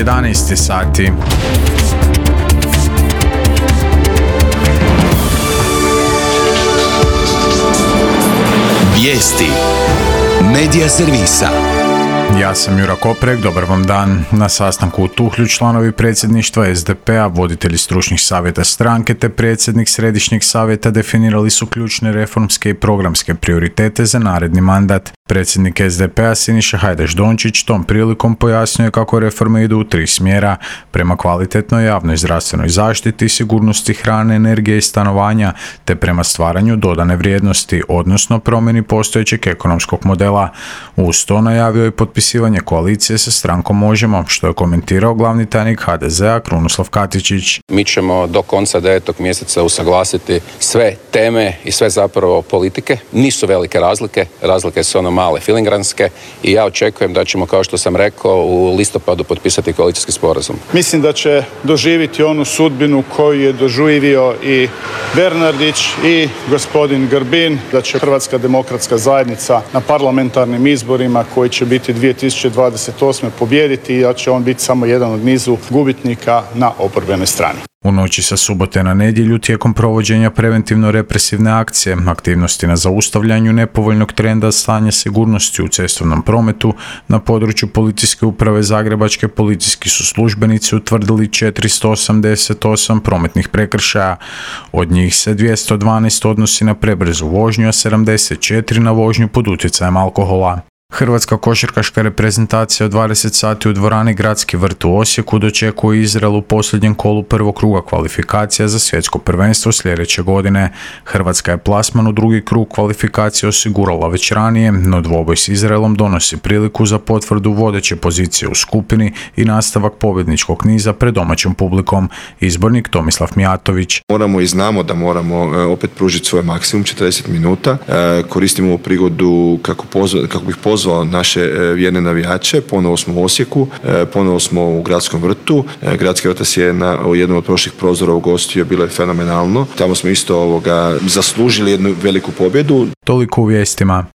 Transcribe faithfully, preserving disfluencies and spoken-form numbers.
jedanaest sati. Vijesti Medija servisa. Ja sam Jura Koprek, dobar vam dan. Na sastanku u Tuhlju članovi predsjedništva es de pe a, voditelji stručnih savjeta stranke te predsjednik središnjeg savjeta definirali su ključne reformske i programske prioritete za naredni mandat. Predsjednik es de pe a Siniša Hajdaš Dončić tom prilikom pojasnio je kako reforme idu u tri smjera, prema kvalitetnoj javnoj zdravstvenoj zaštiti, sigurnosti hrane, energije i stanovanja, te prema stvaranju dodane vrijednosti, odnosno promjeni postojećeg ekonomskog modela. Uz to najavio je potpisivanje koalicije sa strankom Možemo, što je komentirao glavni tajnik ha de ze a Krunoslav Katičić. Mi ćemo do konca devetog mjeseca usaglasiti sve teme i sve zapravo politike. Nisu velike razlike, razlike su ono male filingranske i ja očekujem da ćemo, kao što sam rekao, u listopadu potpisati koalicijski sporazum. Mislim da će doživjeti onu sudbinu koju je doživio i Bernardić i gospodin Grbin, da će Hrvatska demokratska zajednica na parlamentarnim izborima koji će biti dvije tisuće dvadeset osme pobijediti i da će on biti samo jedan od nizu gubitnika na oporbenoj strani. U noći sa subote na nedjelju tijekom provođenja preventivno-represivne akcije, aktivnosti na zaustavljanju nepovoljnog trenda stanja sigurnosti u cestovnom prometu na području Policijske uprave Zagrebačke policijski su službenici utvrdili četiristo osamdeset osam prometnih prekršaja. Od njih se dvjesto dvanaest odnosi na prebrzu vožnju, a sedamdeset četiri na vožnju pod utjecajem alkohola. Hrvatska košarkaška reprezentacija u dvadeset sati u dvorani Gradski vrt u Osijeku dočekuje Izrael u posljednjem kolu prvog kruga kvalifikacija za svjetsko prvenstvo sljedeće godine. Hrvatska je plasman u drugi krug kvalifikacije osigurala već ranije, no dvoboj s Izraelom donosi priliku za potvrdu vodeće pozicije u skupini i nastavak pobjedničkog niza pred domaćom publikom. Izbornik Tomislav Mijatović. Moramo i znamo da moramo opet pružiti svoj maksimum četrdeset minuta. Koristimo ovu prigodu kako, pozva, kako bih pozvao naše vjerne navijače. Ponovo smo u Osijeku, ponovo smo u Gradskom vrtu. Gradski vrtac je na jednom od prošlih prozora ugostio, bilo je fenomenalno. Tamo smo isto ovoga zaslužili jednu veliku pobjedu. Toliko u vijestima.